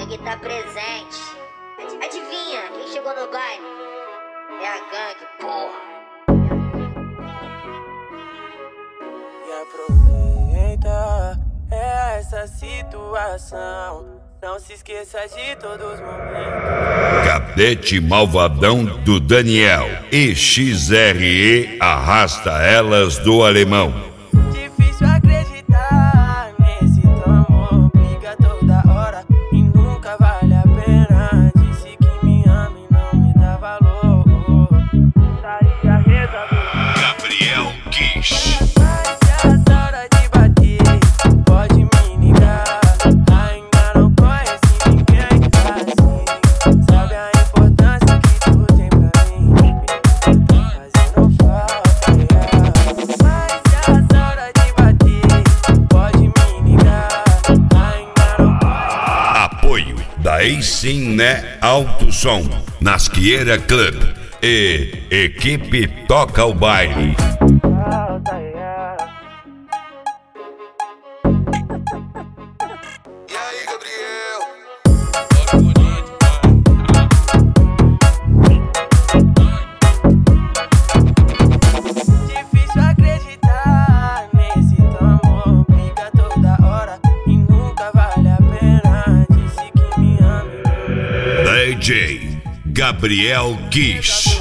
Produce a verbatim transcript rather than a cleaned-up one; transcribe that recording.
gangue tá presente. Ad- Adivinha quem chegou no baile? É a gangue, porra. E aproveita essa situação. Não se esqueça de todos os momentos. Cadete Malvadão do Daniel e X R E Arrasta Elas do Alemão. Difícil acreditar nesse teu amor. Briga toda hora e nunca vale a pena. Disse que me ama e não me dá valor. Estaria resolvido. Gabriel Kish. Mas se a hora de bater, pode me ligar. Ainda não conheci ninguém assim. Sabe a importância que tu tem pra mim? Fazendo falta, yeah. Mas se a hora de bater, pode me ligar. Ainda não conheci. Apoio da Eicim Né Alto Som, Nasqueira Club e Equipe Toca o Baile. falta, yeah. E aí, Gabriel? Difícil acreditar nesse teu amor. Briga toda hora e nunca vale a pena. Disse que me ama. D J Gabriel Kish.